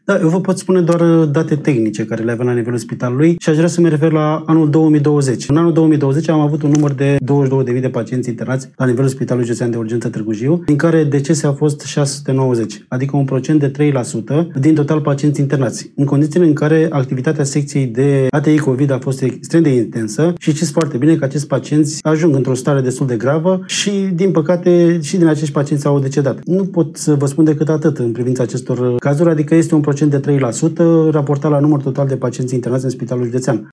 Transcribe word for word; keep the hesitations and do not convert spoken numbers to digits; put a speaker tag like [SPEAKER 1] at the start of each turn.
[SPEAKER 1] Da, eu vă pot spune doar date tehnice care le avem la nivelul spitalului și aș vrea să mă refer la anul două mii douăzeci. În anul două mii douăzeci am avut un număr de douăzeci și două de mii de pacienți internați la nivelul Spitalului Județean de Urgență Târgu Jiu, din care decese au fost șase sute nouăzeci, adică un procent de trei la sută din total pacienți internați, în condițiile în care activitatea secției de A T I COVID a fost extrem de intensă și știți foarte bine că acești pacienți ajung într-o stare destul de gravă și, din păcate, și din acești pacienți au decedat. Nu pot să vă spun decât atât în privința acestor cazuri, adică este un procent de trei la sută raportat la număr total de pacienți internați în Spitalul Județean.